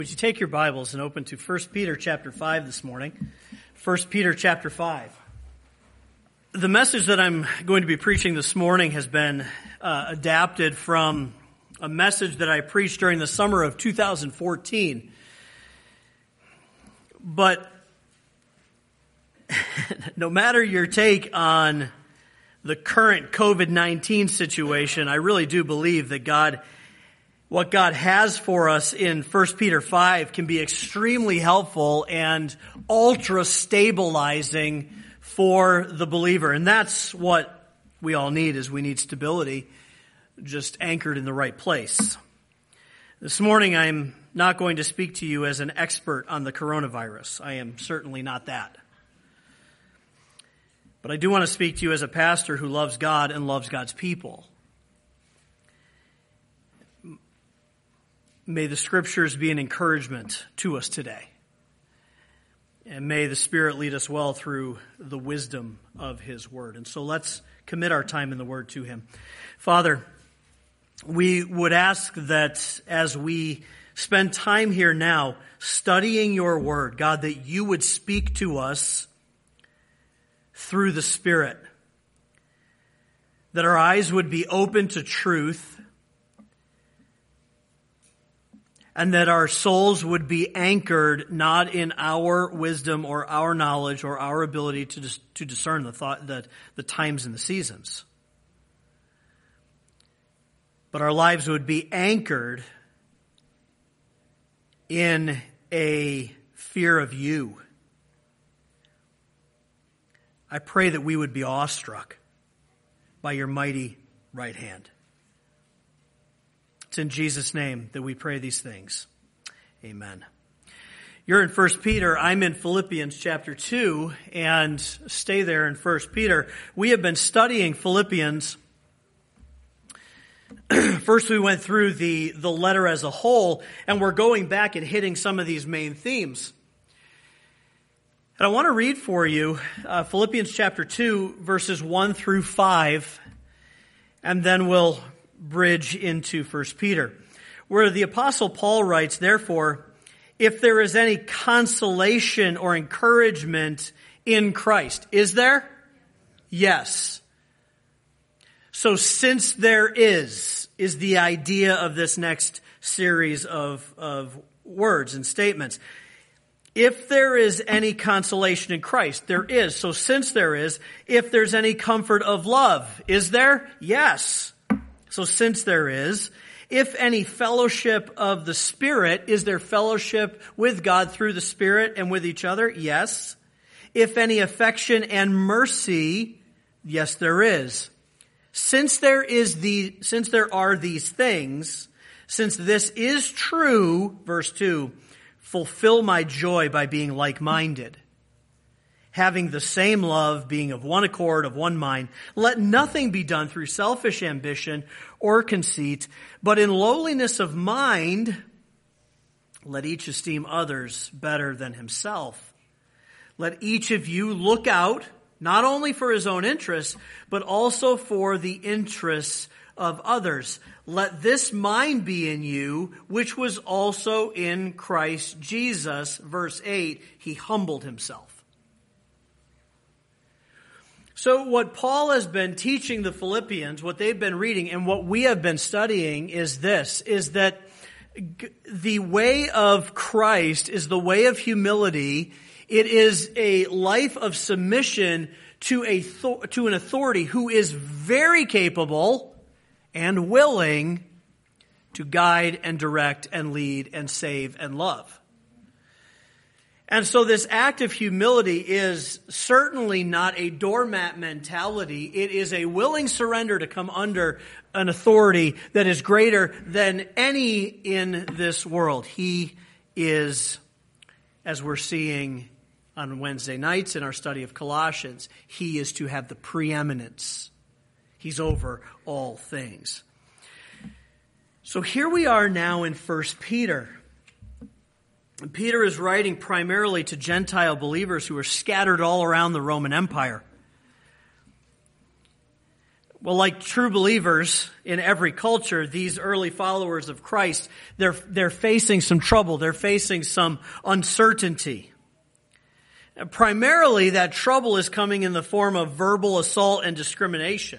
Would you take your Bibles and open to 1 Peter chapter 5 this morning? 1 Peter chapter 5. The message that I'm going to be preaching this morning has been adapted from a message that I preached during the summer of 2014. But no matter your take on the current COVID-19 situation, I really do believe that what God has for us in 1 Peter 5 can be extremely helpful and ultra-stabilizing for the believer. And that's what we all need, is we need stability just anchored in the right place. This morning I'm not going to speak to you as an expert on the coronavirus. I am certainly not that. But I do want to speak to you as a pastor who loves God and loves God's people. May the Scriptures be an encouragement to us today. And may the Spirit lead us well through the wisdom of His Word. And so let's commit our time in the Word to Him. Father, we would ask that as we spend time here now studying Your Word, God, that You would speak to us through the Spirit. That our eyes would be open to truth, and that our souls would be anchored not in our wisdom or our knowledge or our ability to discern the times and the seasons. But our lives would be anchored in a fear of You. I pray that we would be awestruck by Your mighty right hand. It's in Jesus' name that we pray these things. Amen. You're in 1 Peter. I'm in Philippians chapter 2, and stay there in 1 Peter. We have been studying Philippians. First we went through the letter as a whole, and we're going back and hitting some of these main themes. And I want to read for you Philippians chapter 2, verses 1 through 5, and then we'll bridge into 1 Peter, where the Apostle Paul writes, "Therefore, if there is any consolation or encouragement in Christ," is there? Yes. So since there is the idea of this next series of words and statements. If there is any consolation in Christ, there is. So since there is, if there's any comfort of love, is there? Yes. So since there is, if any fellowship of the Spirit, is there fellowship with God through the Spirit and with each other? Yes. If any affection and mercy, yes, there is. Since there are these things, since this is true, verse 2, fulfill my joy by being like-minded, having the same love, being of one accord, of one mind. Let nothing be done through selfish ambition or conceit, but in lowliness of mind, let each esteem others better than himself. Let each of you look out, not only for his own interests, but also for the interests of others. Let this mind be in you, which was also in Christ Jesus. Verse 8, He humbled Himself. So what Paul has been teaching the Philippians, what they've been reading, and what we have been studying is this, is that the way of Christ is the way of humility. It is a life of submission to an authority who is very capable and willing to guide and direct and lead and save and love. And so this act of humility is certainly not a doormat mentality. It is a willing surrender to come under an authority that is greater than any in this world. He is, as we're seeing on Wednesday nights in our study of Colossians, He is to have the preeminence. He's over all things. So here we are now in 1 Peter. Peter is writing primarily to Gentile believers who are scattered all around the Roman Empire. Well, like true believers in every culture, these early followers of Christ, they're facing some trouble. They're facing some uncertainty. And primarily, that trouble is coming in the form of verbal assault and discrimination.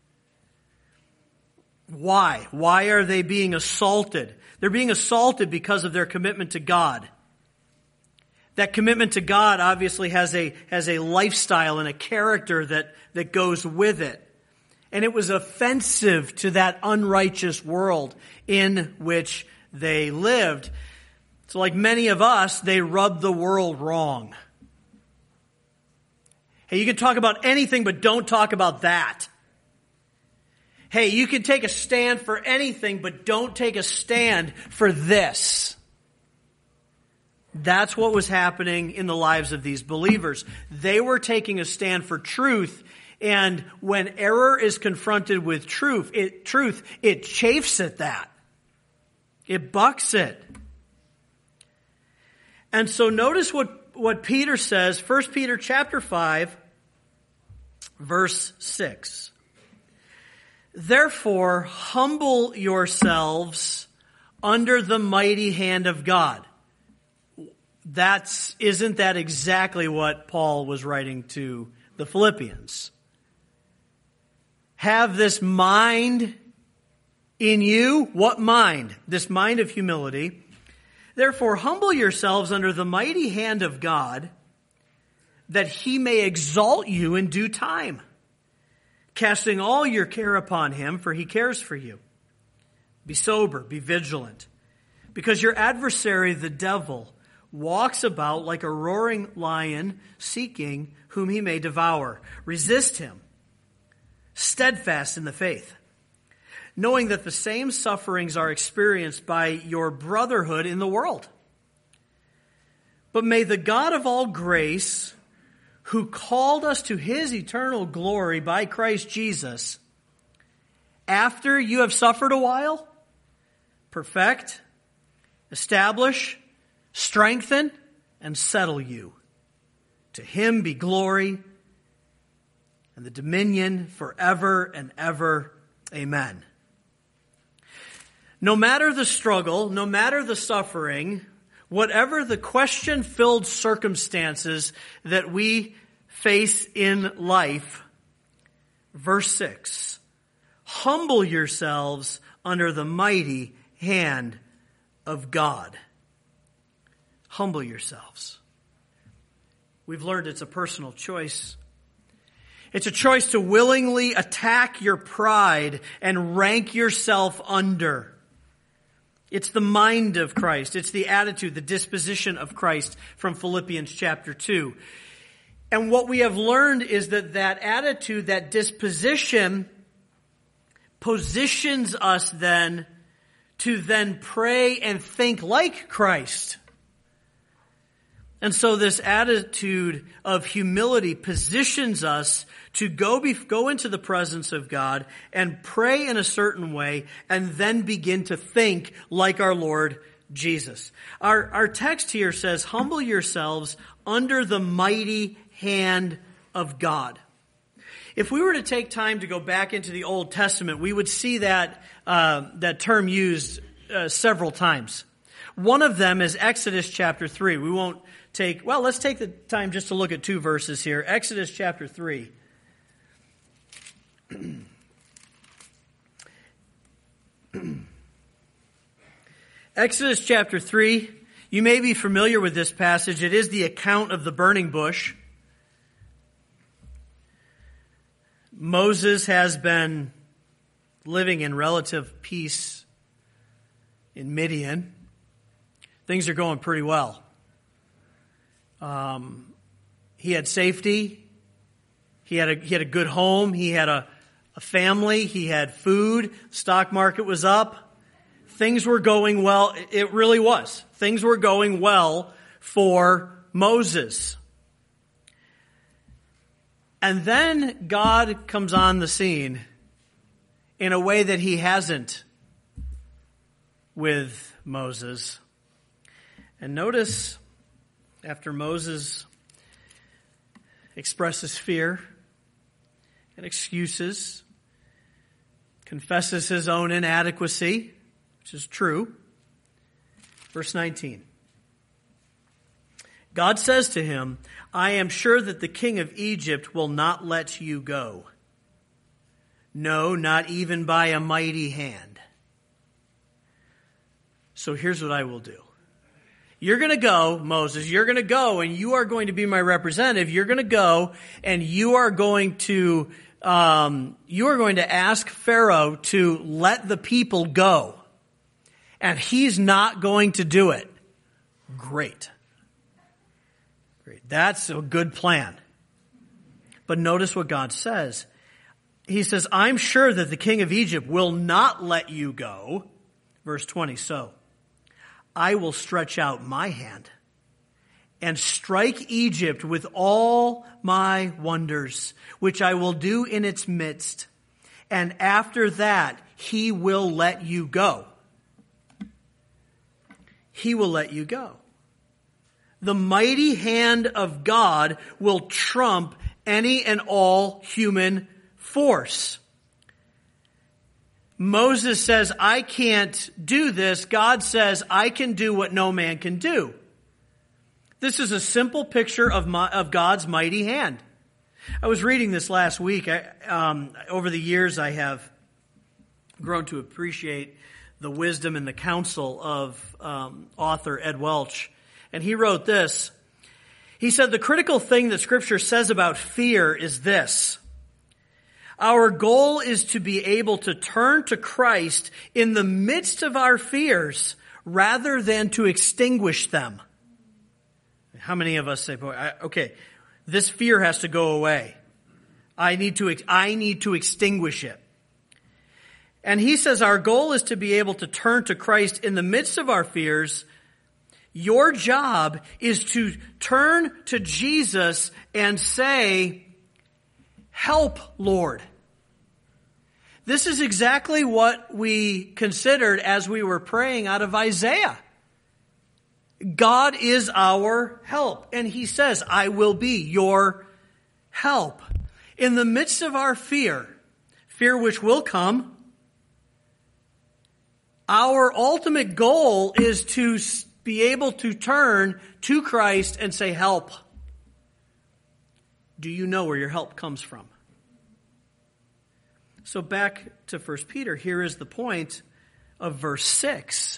Why? Why are they being assaulted? They're being assaulted because of their commitment to God. That commitment to God obviously has a lifestyle and a character that goes with it. And it was offensive to that unrighteous world in which they lived. So like many of us, they rubbed the world wrong. Hey, you can talk about anything, but don't talk about that. Hey, you can take a stand for anything, but don't take a stand for this. That's what was happening in the lives of these believers. They were taking a stand for truth, and when error is confronted with truth, it chafes at that. It bucks it. And so notice what Peter says, 1 Peter chapter 5, verse 6. Therefore, humble yourselves under the mighty hand of God. Isn't that exactly what Paul was writing to the Philippians? Have this mind in you. What mind? This mind of humility. Therefore, humble yourselves under the mighty hand of God, that he may exalt you in due time, casting all your care upon him, for he cares for you. Be sober, be vigilant, because your adversary, the devil, walks about like a roaring lion, seeking whom he may devour. Resist him, steadfast in the faith, knowing that the same sufferings are experienced by your brotherhood in the world. But may the God of all grace, who called us to his eternal glory by Christ Jesus, after you have suffered a while, perfect, establish, strengthen, and settle you. To him be glory and the dominion forever and ever. Amen. No matter the struggle, no matter the suffering, whatever the question-filled circumstances that we face in life, verse 6, humble yourselves under the mighty hand of God. Humble yourselves. We've learned it's a personal choice. It's a choice to willingly attack your pride and rank yourself under. It's the mind of Christ. It's the attitude, the disposition of Christ from Philippians chapter 2. And what we have learned is that attitude, that disposition, positions us then to then pray and think like Christ. And so this attitude of humility positions us to go into the presence of God and pray in a certain way and then begin to think like our Lord Jesus. Our text here says, humble yourselves under the mighty hand of God. If we were to take time to go back into the Old Testament, we would see that term used several times. One of them is Exodus chapter 3. Let's take the time just to look at two verses here. Exodus chapter 3. Exodus chapter 3. You may be familiar with this passage. It is the account of the burning bush. Moses has been living in relative peace in Midian. Things are going pretty well. He had safety. He had a good home. He had a family. He had food. Stock market was up. Things were going well. It really was. Things were going well for Moses. And then God comes on the scene in a way that he hasn't with Moses. And notice, after Moses expresses fear and excuses confesses his own inadequacy, which is true. Verse 19. God says to him, I am sure that the king of Egypt will not let you go. No, not even by a mighty hand. So here's what I will do. You're going to go, Moses, you're going to go and you are going to be my representative. You're going to go and you are going to ask Pharaoh to let the people go. And he's not going to do it. Great. That's a good plan. But notice what God says. He says, I'm sure that the king of Egypt will not let you go. Verse 20, so I will stretch out my hand and strike Egypt with all my wonders, which I will do in its midst. And after that, he will let you go. He will let you go. The mighty hand of God will trump any and all human force. Moses says, I can't do this. God says, I can do what no man can do. This is a simple picture of God's mighty hand. I was reading this last week. Over the years, I have grown to appreciate the wisdom and the counsel of author Ed Welch. And he wrote this. He said, the critical thing that Scripture says about fear is this. Our goal is to be able to turn to Christ in the midst of our fears rather than to extinguish them. How many of us say, boy, okay, this fear has to go away. I need to extinguish it. And he says our goal is to be able to turn to Christ in the midst of our fears. Your job is to turn to Jesus and say, help, Lord. This is exactly what we considered as we were praying out of Isaiah. God is our help. And he says, I will be your help. In the midst of our fear which will come, our ultimate goal is to be able to turn to Christ and say, help. Do you know where your help comes from? So back to 1 Peter, here is the point of verse 6.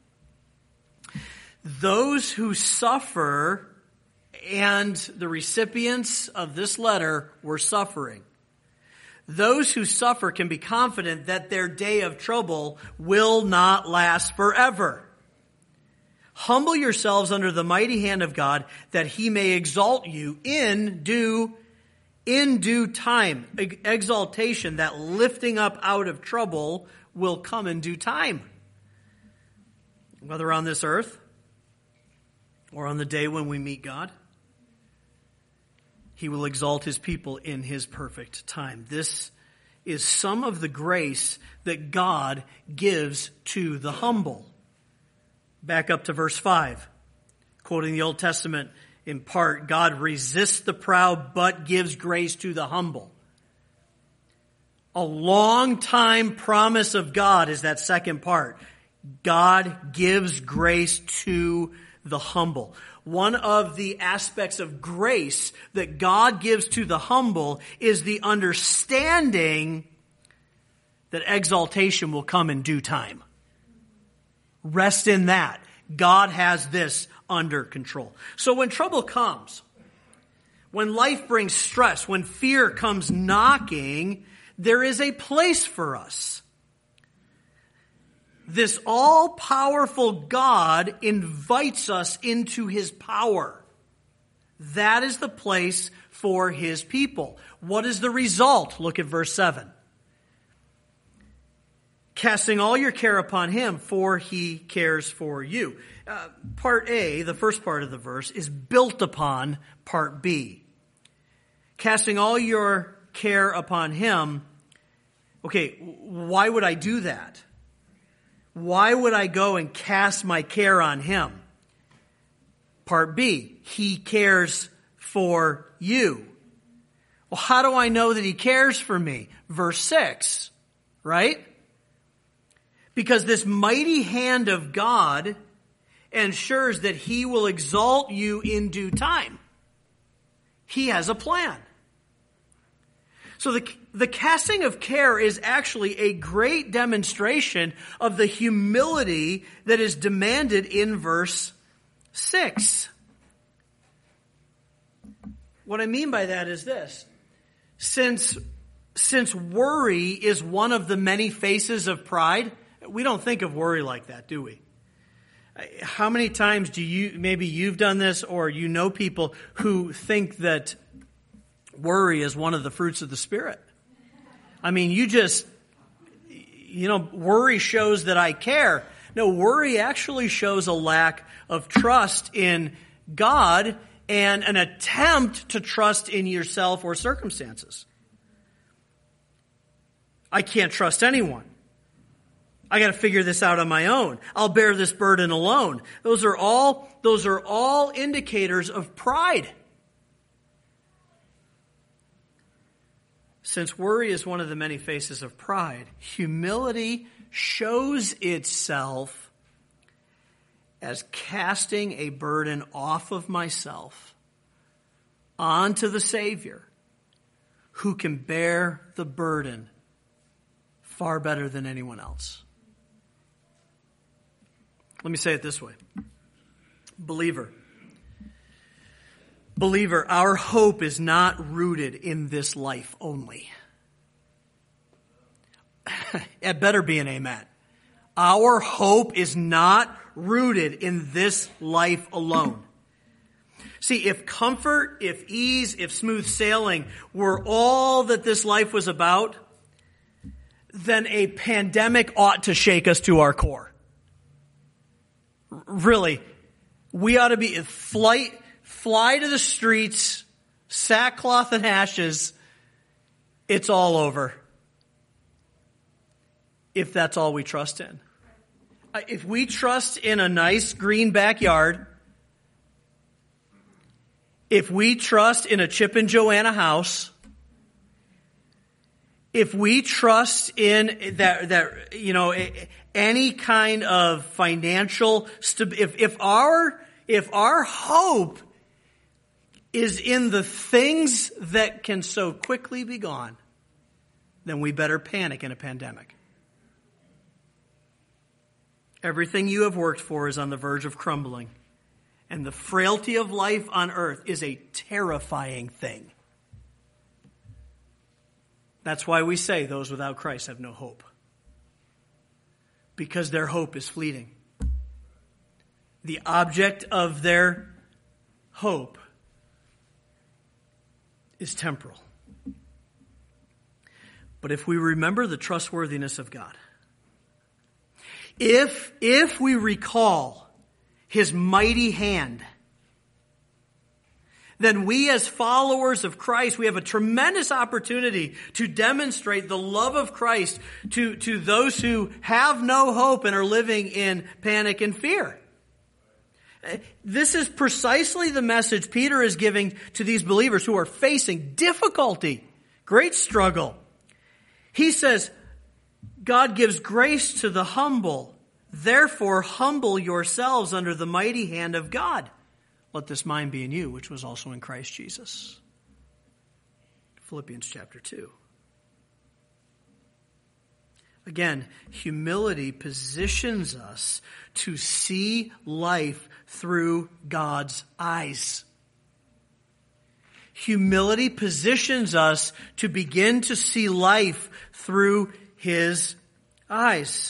Those who suffer, and the recipients of this letter were suffering. Those who suffer can be confident that their day of trouble will not last forever. Humble yourselves under the mighty hand of God, that he may exalt you in due time. Exaltation, that lifting up out of trouble, will come in due time. Whether on this earth or on the day when we meet God, he will exalt his people in his perfect time. This is some of the grace that God gives to the humble. Back up to verse 5. Quoting the Old Testament in part, God resists the proud but gives grace to the humble. A long time promise of God is that second part. God gives grace to the humble. One of the aspects of grace that God gives to the humble is the understanding that exaltation will come in due time. Rest in that. God has this under control. So when trouble comes, when life brings stress, when fear comes knocking, there is a place for us. This all-powerful God invites us into his power. That is the place for his people. What is the result? Look at verse 7. Casting all your care upon him, for he cares for you. Part A, the first part of the verse, is built upon part B. Casting all your care upon him. Okay, why would I do that? Why would I go and cast my care on him? Part B, he cares for you. Well, how do I know that he cares for me? Verse 6. right? Because this mighty hand of God ensures that He will exalt you in due time. He has a plan. So the casting of care is actually a great demonstration of the humility that is demanded in verse 6. What I mean by that is this. Since worry is one of the many faces of pride, we don't think of worry like that, do we? How many times maybe you've done this, or you know people who think that worry is one of the fruits of the Spirit? I mean, worry shows that I care. No, worry actually shows a lack of trust in God and an attempt to trust in yourself or circumstances. I can't trust anyone. I got to figure this out on my own. I'll bear this burden alone. Those are all indicators of pride. Since worry is one of the many faces of pride, humility shows itself as casting a burden off of myself onto the Savior, who can bear the burden far better than anyone else. Let me say it this way. Believer, our hope is not rooted in this life only. It better be an amen. Our hope is not rooted in this life alone. See, if comfort, if ease, if smooth sailing were all that this life was about, then a pandemic ought to shake us to our core. Really, we ought to be fly to the streets, sackcloth and ashes. It's all over. If that's all we trust in. If we trust in a nice green backyard, if we trust in a Chip and Joanna house, if we trust in that any kind of financial if our hope is in the things that can so quickly be gone, then we better panic in a pandemic. Everything you have worked for is on the verge of crumbling, and the frailty of life on earth is a terrifying thing. That's why we say those without Christ have no hope. Because their hope is fleeting. The object of their hope is temporal. But if we remember the trustworthiness of God, if we recall His mighty hand, then we as followers of Christ, we have a tremendous opportunity to demonstrate the love of Christ to those who have no hope and are living in panic and fear. This is precisely the message Peter is giving to these believers who are facing difficulty, great struggle. He says, God gives grace to the humble. Therefore, humble yourselves under the mighty hand of God. Let this mind be in you, which was also in Christ Jesus. Philippians chapter 2. Again, humility positions us to see life through God's eyes. Humility positions us to begin to see life through His eyes.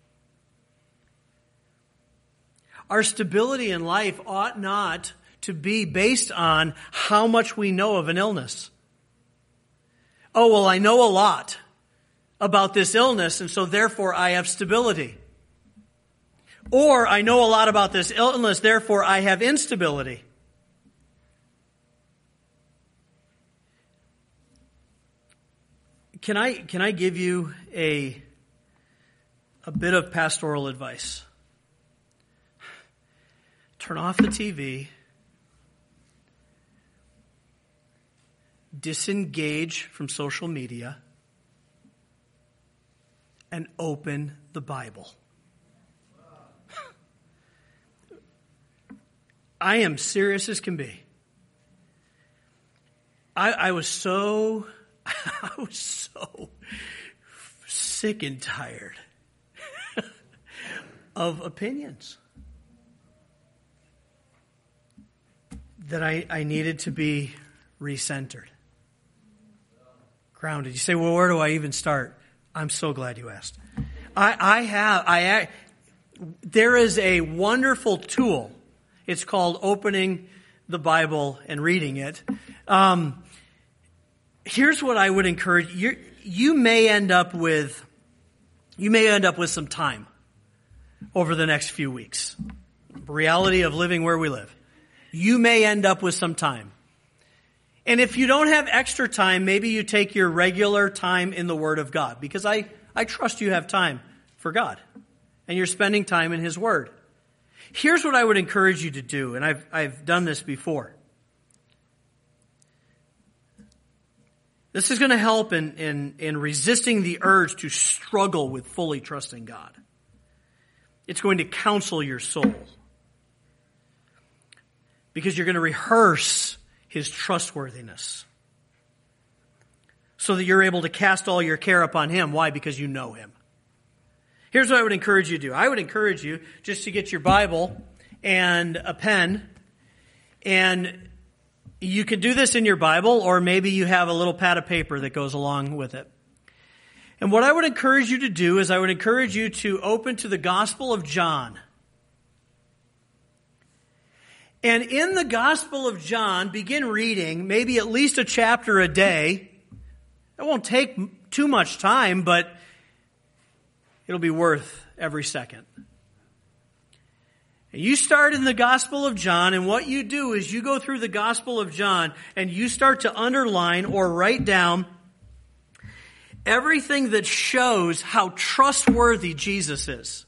Our stability in life ought not to be based on how much we know of an illness. Oh, well, I know a lot about this illness, and so therefore I have stability. Or I know a lot about this illness, therefore I have instability. Can I give you a bit of pastoral advice? Turn off the TV. Disengage from social media. and open the Bible. I am serious as can be. I was so sick and tired of opinions that I needed to be recentered, grounded. You say, well, where do I even start? I'm so glad you asked. There is a wonderful tool. It's called opening the Bible and reading it. Here's what I would encourage you. You may end up with some time over the next few weeks. Reality of living where we live. You may end up with some time. And if you don't have extra time, maybe you take your regular time in the Word of God, because I trust you have time for God and you're spending time in His Word. Here's what I would encourage you to do, and I've done this before. This is going to help in resisting the urge to struggle with fully trusting God. It's going to counsel your soul, because you're going to rehearse His trustworthiness so that you're able to cast all your care upon Him. Why? Because you know Him. Here's what I would encourage you to do. I would encourage you just to get your Bible and a pen, and you can do this in your Bible, or maybe you have a little pad of paper that goes along with it. And what I would encourage you to do is I would encourage you to open to the Gospel of John. And in the Gospel of John, begin reading maybe at least a chapter a day. It won't take too much time, but it'll be worth every second. And you start in the Gospel of John, and what you do is you go through the Gospel of John and you start to underline or write down everything that shows how trustworthy Jesus is.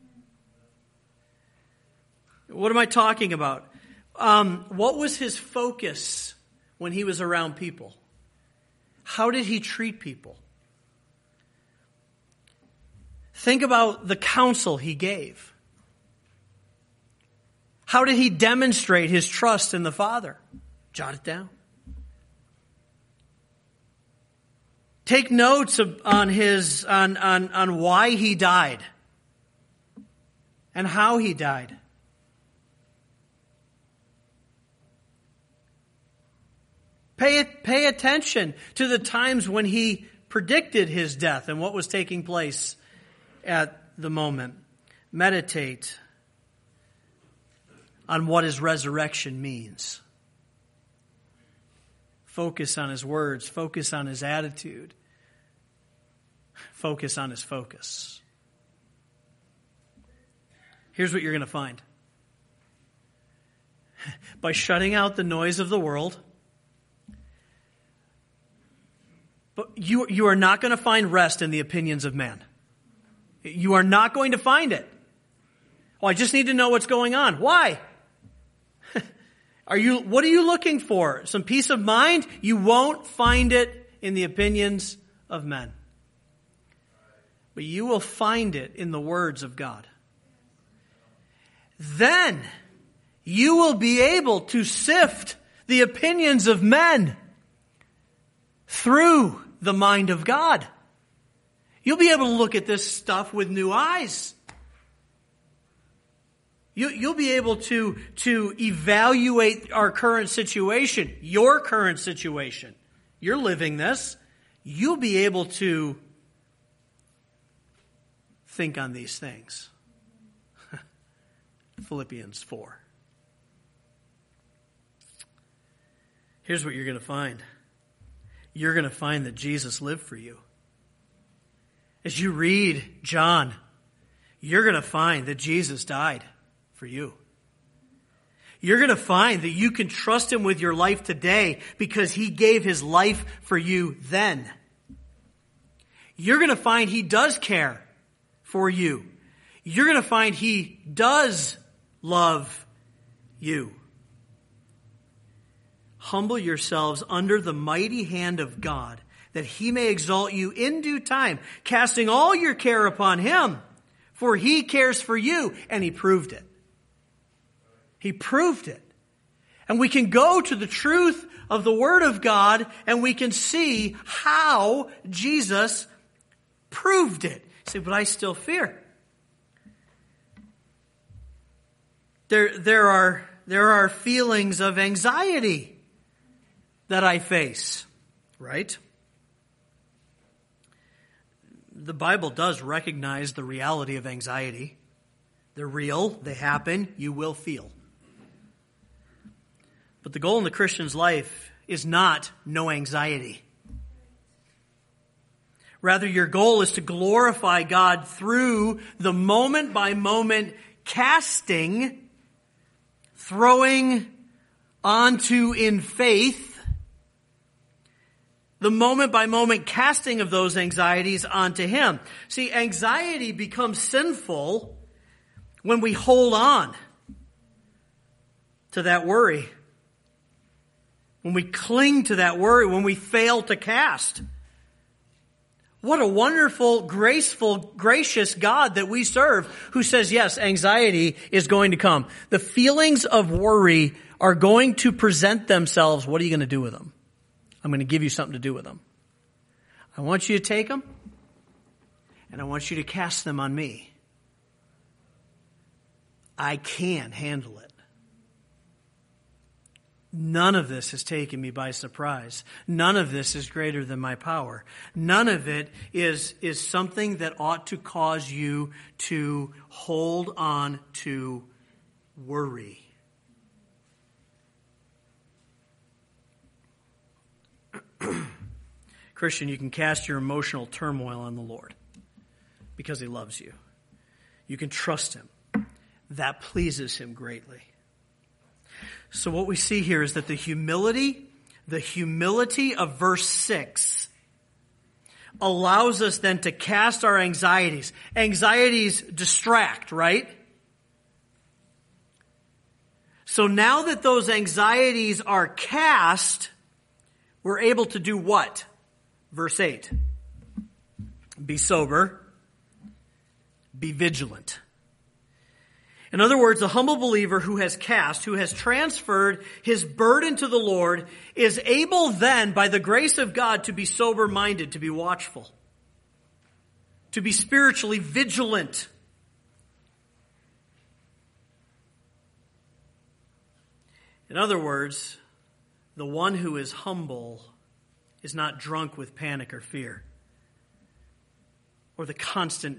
What am I talking about? What was His focus when He was around people? How did He treat people? Think about the counsel He gave. How did He demonstrate His trust in the Father? Jot it down. Take notes on why He died and how He died. Pay attention to the times when He predicted His death and what was taking place at the moment. Meditate on what His resurrection means. Focus on His words. Focus on His attitude. Focus on His focus. Here's what you're going to find. By shutting out the noise of the world, but you are not going to find rest in the opinions of man. You are not going to find it. Oh, I just need to know what's going on. Why? What are you looking for? Some peace of mind? You won't find it in the opinions of men. But you will find it in the words of God. Then you will be able to sift the opinions of men through the mind of God. You'll be able to look at this stuff with new eyes. You'll be able to evaluate our current situation, your current situation. You're living this. You'll be able to think on these things. Philippians 4. Here's what you're going to find. You're going to find that Jesus lived for you. As you read John, you're going to find that Jesus died for you. You're going to find that you can trust Him with your life today because He gave His life for you then. You're going to find He does care for you. You're going to find He does love you. Humble yourselves under the mighty hand of God, that he may exalt you in due time, casting all your care upon him, for he cares for you. And he proved it. He proved it. And we can go to the truth of the Word of God and we can see how Jesus proved it. You say, but I still fear. There are feelings of anxiety that I face, right? The Bible does recognize the reality of anxiety. They're real, they happen, you will feel. But the goal in the Christian's life is not no anxiety. Rather, your goal is to glorify God through the moment-by-moment casting, throwing onto in faith, the moment-by-moment casting of those anxieties onto Him. See, anxiety becomes sinful when we hold on to that worry. When we cling to that worry, when we fail to cast. What a wonderful, graceful, gracious God that we serve, who says, yes, anxiety is going to come. The feelings of worry are going to present themselves. What are you going to do with them? I'm going to give you something to do with them. I want you to take them, and I want you to cast them on me. I can handle it. None of this has taken me by surprise. None of this is greater than my power. None of it is something that ought to cause you to hold on to worry. Christian, you can cast your emotional turmoil on the Lord because He loves you. You can trust Him. That pleases Him greatly. So what we see here is that the humility of verse 6 allows us then to cast our anxieties. Anxieties distract, right? So now that those anxieties are cast, we're able to do what? Verse 8. Be sober. Be vigilant. In other words, a humble believer who has transferred his burden to the Lord, is able then, by the grace of God, to be sober-minded, to be watchful, to be spiritually vigilant. In other words, the one who is humble is not drunk with panic or fear, or the constant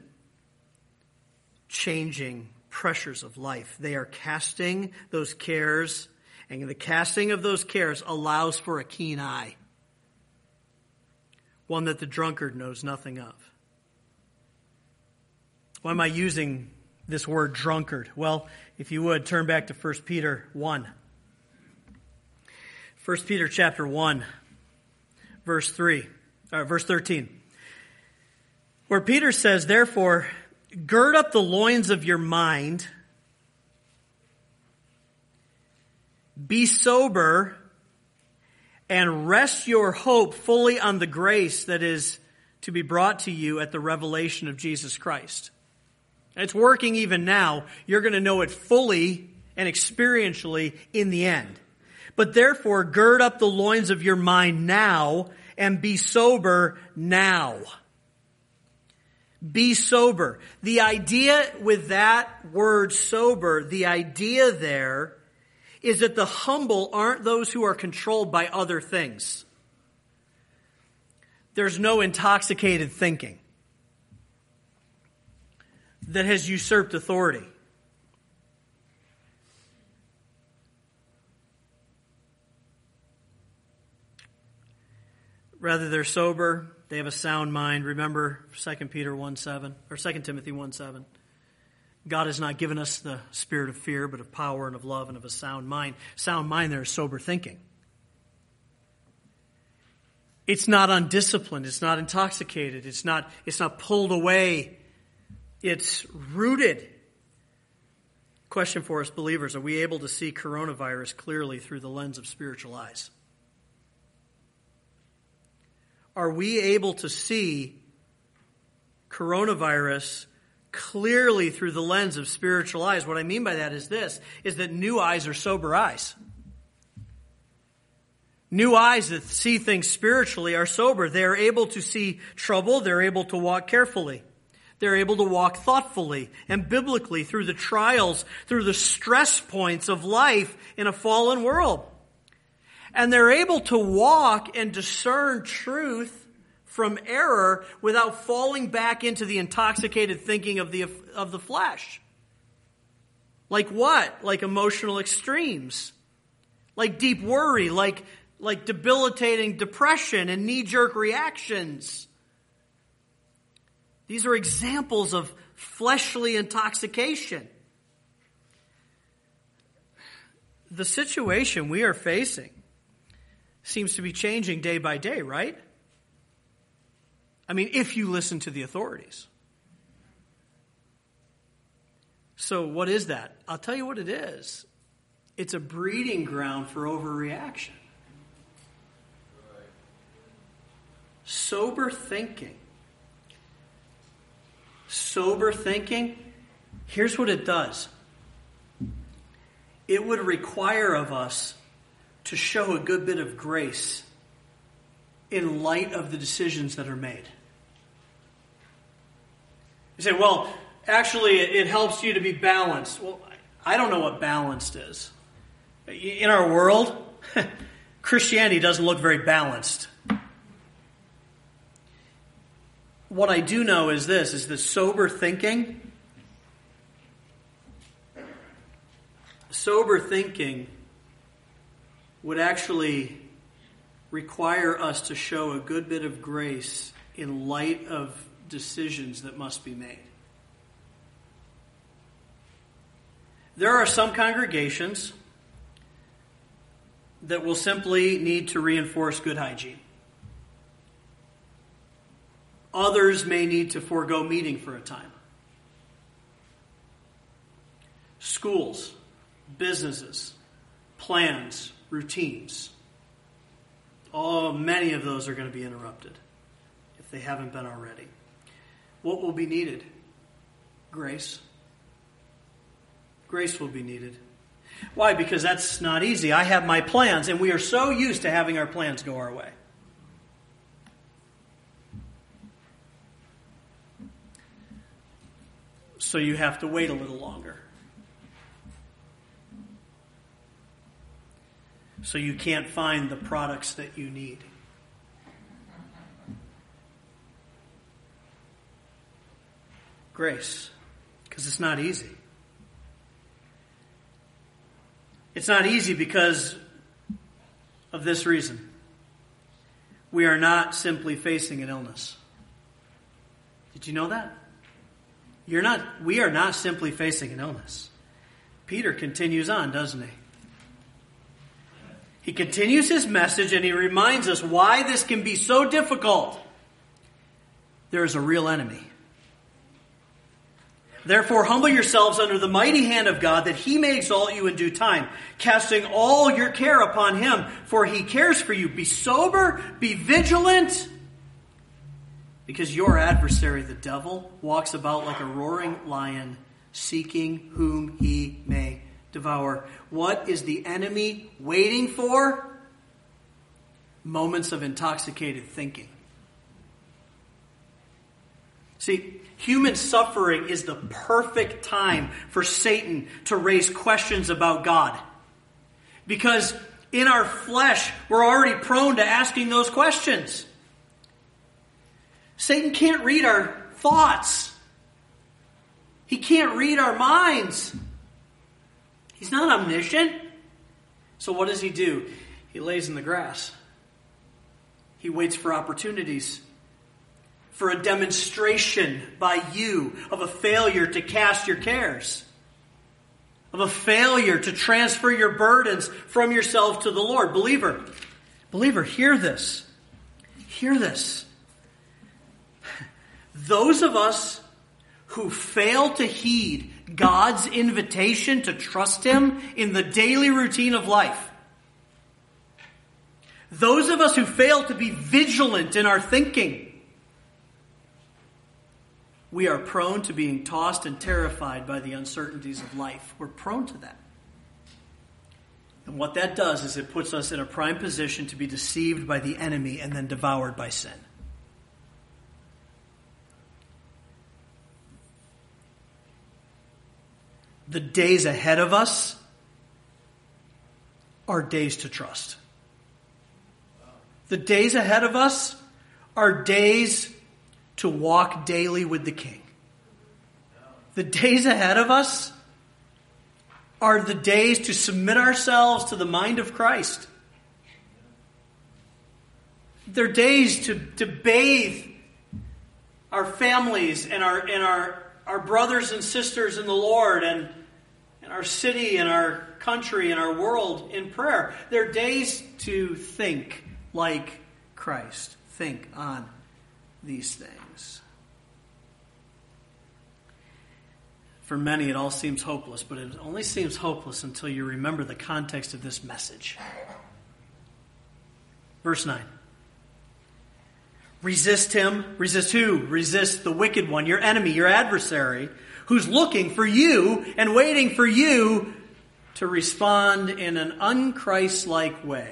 changing pressures of life. They are casting those cares, and the casting of those cares allows for a keen eye, one that the drunkard knows nothing of. Why am I using this word drunkard? Well, if you would, turn back to 1 Peter 1. 1 Peter chapter 1, verse 13. Where Peter says, therefore, gird up the loins of your mind, be sober, and rest your hope fully on the grace that is to be brought to you at the revelation of Jesus Christ. It's working even now. You're going to know it fully and experientially in the end. But therefore, gird up the loins of your mind now and be sober now. Be sober. The idea with that word sober, the idea there is that the humble aren't those who are controlled by other things. There's no intoxicated thinking that has usurped authority. Rather, they're sober. They have a sound mind. Remember 2 Peter 1:7 or 2 Timothy 1:7. God has not given us the spirit of fear, but of power and of love and of a sound mind. Sound mind there is sober thinking. It's not undisciplined. It's not intoxicated. It's not pulled away. It's rooted. Question for us believers: are we able to see coronavirus clearly through the lens of spiritual eyes? are we able to see coronavirus clearly through the lens of spiritual eyes? What I mean by that is this, is that new eyes are sober eyes. New eyes that see things spiritually are sober. They are able to see trouble. They're able to walk carefully. They're able to walk thoughtfully and biblically through the trials, through the stress points of life in a fallen world. And they're able to walk and discern truth from error without falling back into the intoxicated thinking of the flesh. Like what? Like emotional extremes. Like deep worry, like debilitating depression and knee-jerk reactions. These are examples of fleshly intoxication. The situation we are facing seems to be changing day by day, right? I mean, if you listen to the authorities. So what is that? I'll tell you what it is. It's a breeding ground for overreaction. Sober thinking. Sober thinking, here's what it does. It would require of us to show a good bit of grace in light of the decisions that are made. You say, well, actually, it helps you to be balanced. Well, I don't know what balanced is. In our world, Christianity doesn't look very balanced. What I do know is this, is that sober thinking would actually require us to show a good bit of grace in light of decisions that must be made. There are some congregations that will simply need to reinforce good hygiene. Others may need to forego meeting for a time. Schools, businesses, plans, routines. Many of those are going to be interrupted if they haven't been already. What will be needed? Grace. Grace will be needed. Why? Because that's not easy. I have my plans, and we are so used to having our plans go our way. So you have to wait a little longer. So you can't find the products that you need. Grace, because it's not easy. It's not easy because of this reason. We are not simply facing an illness. Did you know that? We are not simply facing an illness. Peter continues on, doesn't he? He continues his message and he reminds us why this can be so difficult. There is a real enemy. Therefore, humble yourselves under the mighty hand of God, that he may exalt you in due time, casting all your care upon him, for he cares for you. Be sober, be vigilant, because your adversary, the devil, walks about like a roaring lion, seeking whom he may devour. What is the enemy waiting for? Moments of intoxicated thinking. See, human suffering is the perfect time for Satan to raise questions about God. Because in our flesh, we're already prone to asking those questions. Satan can't read our thoughts. He can't read our minds. He's not omniscient. So what does he do? He lays in the grass. He waits for opportunities, for a demonstration by you of a failure to cast your cares, of a failure to transfer your burdens from yourself to the Lord. Believer, hear this. Hear this. Those of us who fail to heed God's invitation to trust him in the daily routine of life, Those of us who fail to be vigilant in our thinking, we are prone to being tossed and terrified by the uncertainties of life. We're prone to that. And what that does is it puts us in a prime position to be deceived by the enemy and then devoured by sin. The days ahead of us are days to trust. The days ahead of us are days to walk daily with the King. The days ahead of us are the days to submit ourselves to the mind of Christ. They're days to bathe our families and our brothers and sisters in the Lord and our city and our country and our world in prayer. They're days to think like Christ. Think on these things. For many, it all seems hopeless, but it only seems hopeless until you remember the context of this message. Verse 9. Resist him. Resist who? Resist the wicked one, your enemy, your adversary, who's looking for you and waiting for you to respond in an un-Christ-like way.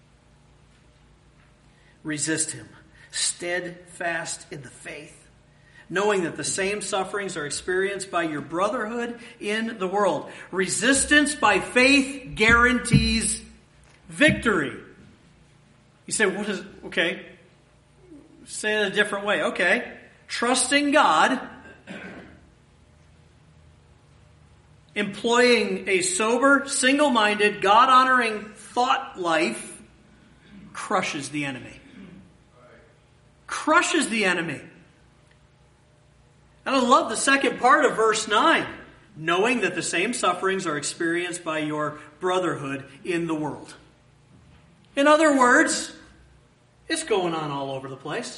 Resist him, steadfast in the faith, knowing that the same sufferings are experienced by your brotherhood in the world. Resistance by faith guarantees victory. You say, what is, okay, say it a different way. Okay, trusting God, employing a sober, single-minded, God-honoring thought life crushes the enemy. Crushes the enemy. And I love the second part of verse 9. Knowing that the same sufferings are experienced by your brotherhood in the world. In other words, it's going on all over the place.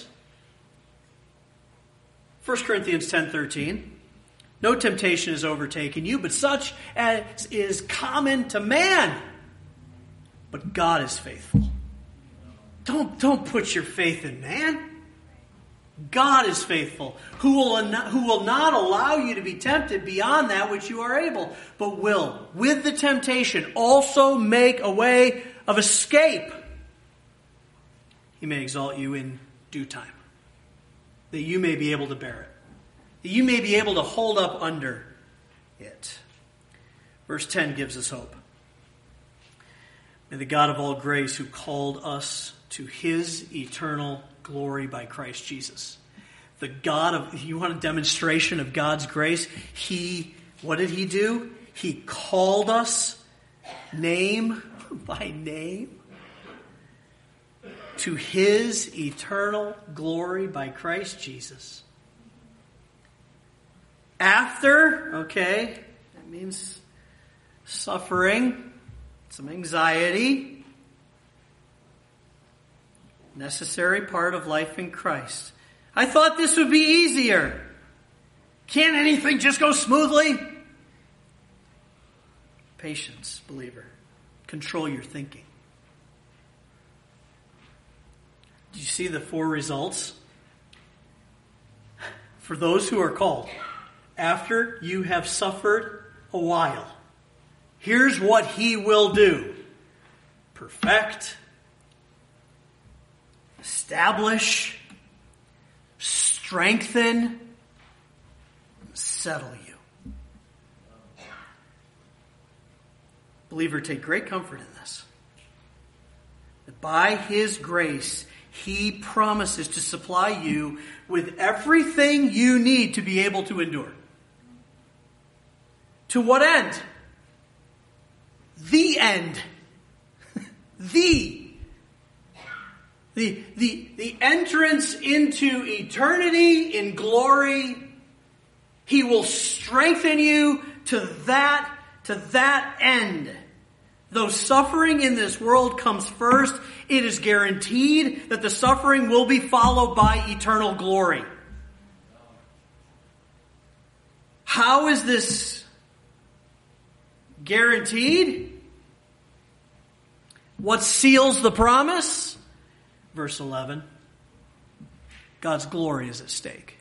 1 Corinthians 10:13. No temptation has overtaken you, but such as is common to man. But God is faithful. Don't put your faith in man. God is faithful, who will not allow you to be tempted beyond that which you are able, but will, with the temptation, also make a way of escape. He may exalt you in due time, that you may be able to bear it, that you may be able to hold up under it. Verse 10 gives us hope. May the God of all grace, who called us to his eternal glory by Christ Jesus. The God of, you want a demonstration of God's grace? What did he do? He called us name by name to his eternal glory by Christ Jesus. After, okay, that means suffering, some anxiety, necessary part of life in Christ. I thought this would be easier. Can't anything just go smoothly? Patience, believer. Control your thinking. Do you see the 4 results? For those who are called, after you have suffered a while, here's what he will do. Perfect, establish, strengthen, settle you. Believer, take great comfort in this. That by his grace, he promises to supply you with everything you need to be able to endure. To what end? The end. The entrance into eternity in glory. He will strengthen you to that end. Though suffering in this world comes first, it is guaranteed that the suffering will be followed by eternal glory. How is this guaranteed? What seals the promise? Verse 11. God's glory is at stake.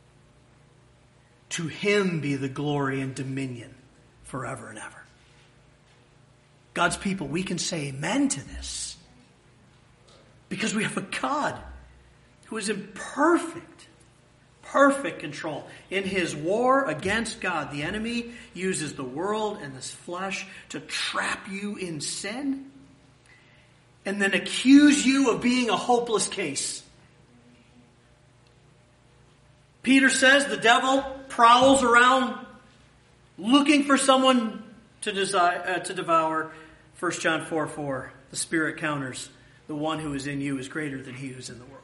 To him be the glory and dominion forever and ever. God's people, we can say amen to this because we have a God who is in perfect control. In his war against God, the enemy uses the world and this flesh to trap you in sin and then accuse you of being a hopeless case. Peter says the devil prowls around looking for someone to devour. 1 John 4:4, the Spirit counters, the one who is in you is greater than he who is in the world.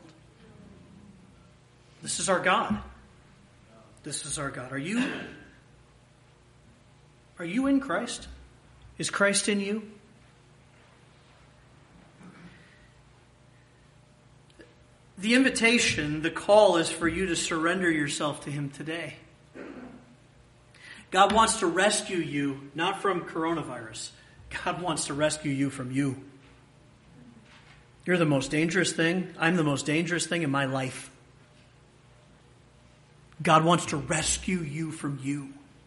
This is our God. This is our God. Are you in Christ? Is Christ in you? The invitation, the call is for you to surrender yourself to him today. God wants to rescue you, not from coronavirus. God wants to rescue you from you. You're the most dangerous thing. I'm the most dangerous thing in my life. God wants to rescue you from you.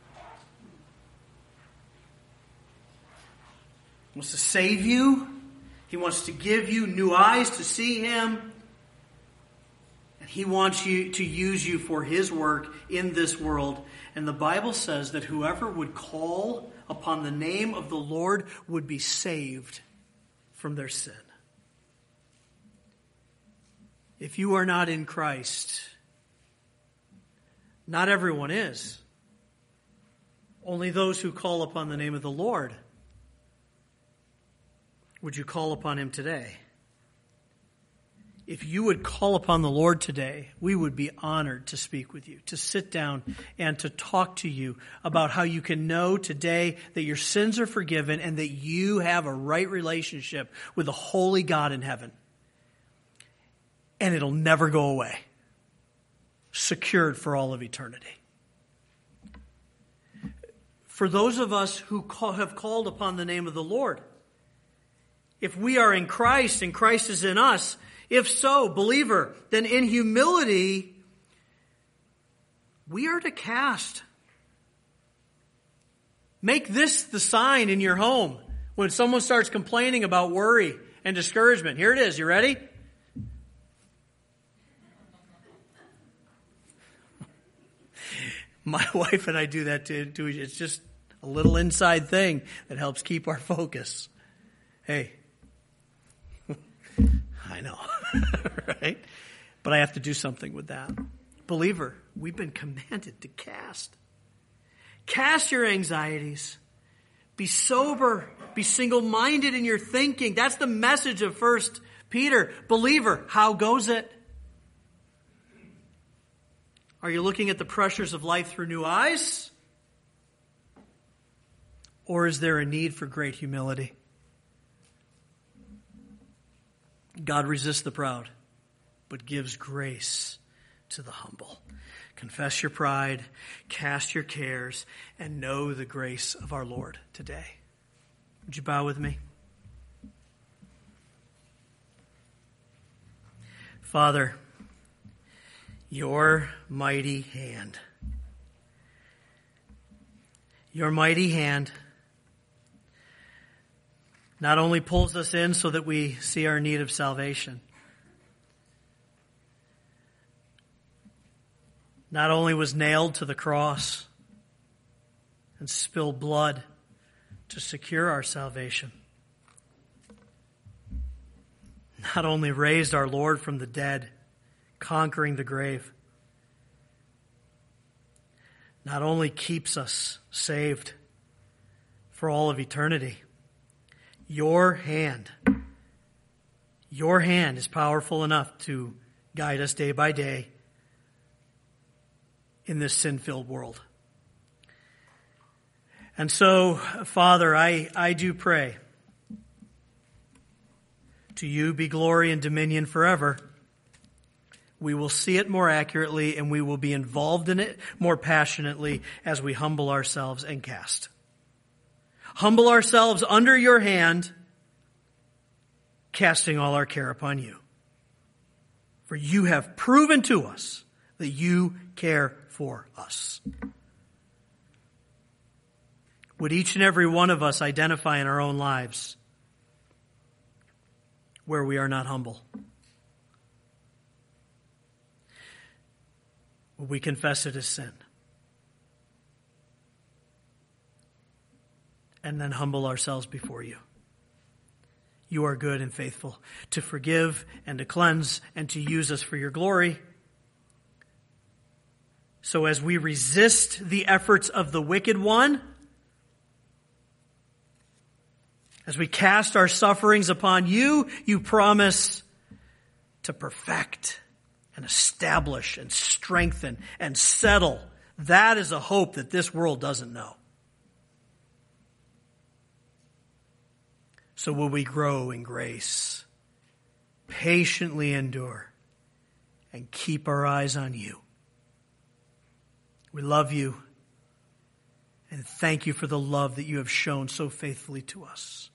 He wants to save you. He wants to give you new eyes to see him. And he wants you to use you for his work in this world. And the Bible says that whoever would call upon the name of the Lord would be saved from their sin. If you are not in Christ, not everyone is. Only those who call upon the name of the Lord. Would you call upon him today? If you would call upon the Lord today, we would be honored to speak with you, to sit down and to talk to you about how you can know today that your sins are forgiven and that you have a right relationship with the holy God in heaven. And it'll never go away. Secured for all of eternity. For those of us who have called upon the name of the Lord, if we are in Christ and Christ is in us, if so, believer, then in humility, we are to cast. Make this the sign in your home when someone starts complaining about worry and discouragement. Here it is. You ready? My wife and I do that too. It's just a little inside thing that helps keep our focus. Hey, I know, right? But I have to do something with that. Believer, we've been commanded to cast. Cast your anxieties. Be sober. Be single-minded in your thinking. That's the message of 1 Peter. Believer, how goes it? Are you looking at the pressures of life through new eyes? Or is there a need for great humility? God resists the proud, but gives grace to the humble. Confess your pride, cast your cares, and know the grace of our Lord today. Would you bow with me? Father, your mighty hand not only pulls us in so that we see our need of salvation, not only was nailed to the cross and spilled blood to secure our salvation, not only raised our Lord from the dead, conquering the grave, not only keeps us saved for all of eternity, your hand is powerful enough to guide us day by day in this sin-filled world. And so, Father, I do pray, to you be glory and dominion forever. We will see it more accurately and we will be involved in it more passionately as we humble ourselves and cast. Humble ourselves under your hand casting all our care upon you. For you have proven to us that you care for us. Would each and every one of us identify in our own lives where we are not humble? Would we confess it as sin? And then humble ourselves before you. You are good and faithful to forgive and to cleanse and to use us for your glory. So as we resist the efforts of the wicked one, as we cast our sufferings upon you, you promise to perfect and establish and strengthen and settle. That is a hope that this world doesn't know. So will we grow in grace, patiently endure, and keep our eyes on you. We love you and thank you for the love that you have shown so faithfully to us.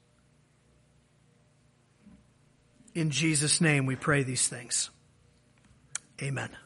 In Jesus' name we pray these things. Amen.